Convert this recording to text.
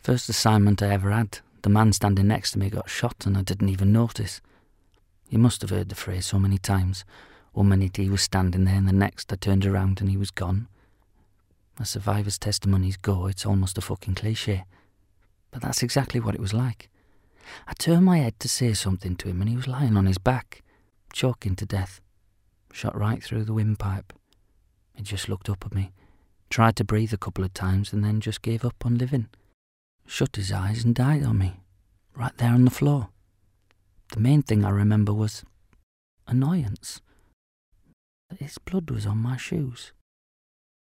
First assignment I ever had, the man standing next to me got shot and I didn't even notice. You must have heard the phrase so many times. 1 minute he was standing there and the next I turned around and he was gone. As survivors' testimonies go, it's almost a fucking cliche. But that's exactly what it was like. I turned my head to say something to him and he was lying on his back, choking to death. Shot right through the windpipe. He just looked up at me, tried to breathe a couple of times and then just gave up on living. Shut his eyes and died on me, right there on the floor. The main thing I remember was annoyance. His blood was on my shoes.